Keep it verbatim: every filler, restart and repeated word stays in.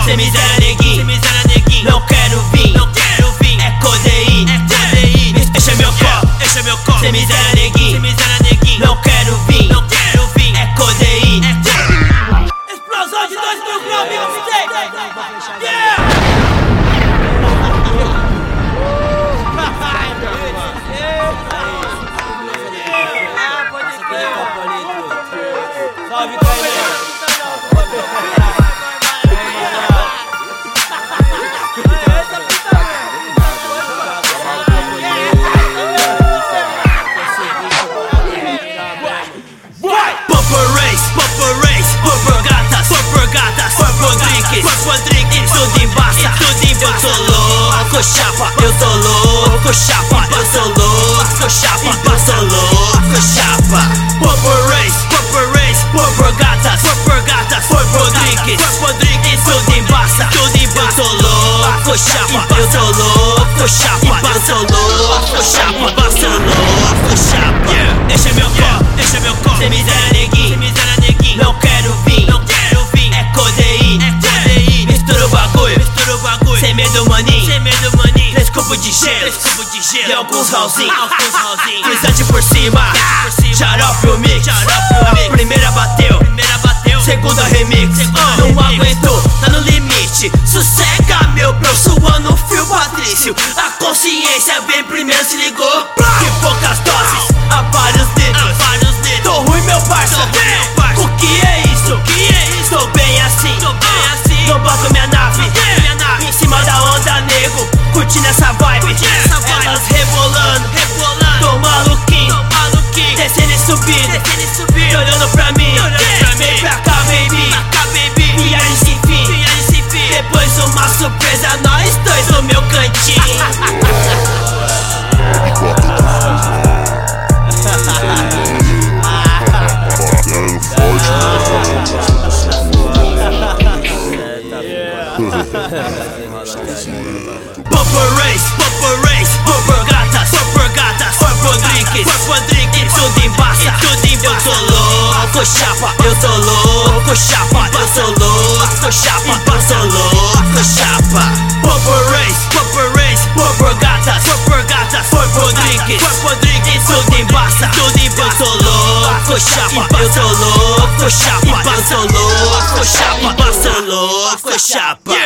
Sem miséria, neguinho, sem miséria, neguinho. Não quero vir, não quero vir. É codeína, é codeína. Este é meu copo, este é meu copo. Sem miséria, neguinho, sem miséria, neguinho. Não quero vir, não quero vir. É codeína, é codeína. Explosão de dois mil graus, mixtape. Yeah! Salve, Caio. Tudo embaça, tudo embaça. Eu tô louco, chapa, eu tô louco, chapa. Eu tô louco, chapa, eu tô louco, chapa. Purple Race, Purple Race, Purple gatas, Purple gatas, Purple drinks, Purple drinks. Tudo embaça, tudo embaça. Eu tô louco, chapa, eu tô louco, chapa. Eu tô louco, chapa, eu tô louco, chapa. Este é meu copo, este é meu copo. Sem miséria, neguinho, sem miséria, neguinho. Não quero vir, não quero vir. É codeína, é codeína. Mistura o bagulho, mistura o bagulho. Sem medo, maninho, sem medo, maninho. Três cubos de gelo, três cubos de gelo. E alguns ralzinhos, alguns ralzinhos. Frisante por cima, xarope o mix. A primeira bateu, primeira bateu. Segunda remix, não aguentou, tá no limite. Sossega, meu bro, suando fio, Patrício. A consciência vem primeiro, se ligou. Que poucas doses, há vários dedos. Tô ruim, meu parça, o que é isso? O que é isso? Tô bem assim, tô bem assim. Não boto minha nave, minha nave em cima da onda, nego. Curtindo essa vibe, elas rebolando, rebolando. Tô maluquinho, tô maluquinho. Descendo e subindo, descendo e subindo. Olhando pra mim, vem pra cá, baby, pra cá, baby. Viagem sem fim, viagem sem fim. Depois uma surpresa, nós dois no meu cantinho. Purple Race, Purple Race, Purple gatas, Purple gatas, Purple drinks, Purple drinks. Tudo embaça, tudo embaça. Eu tô louco, chapa, eu tô louco, chapa. Eu tô louco, chapa, eu tô louco, chapa. Purple Race, Purple Race, Purple gatas, Purple gatas, Purple drinks, Purple drinks. Tudo embaça, tudo embaça. Eu tô louco, chapa, eu tô louco, chapa. Eu tô louco, chapa, eu tô louco, chapa.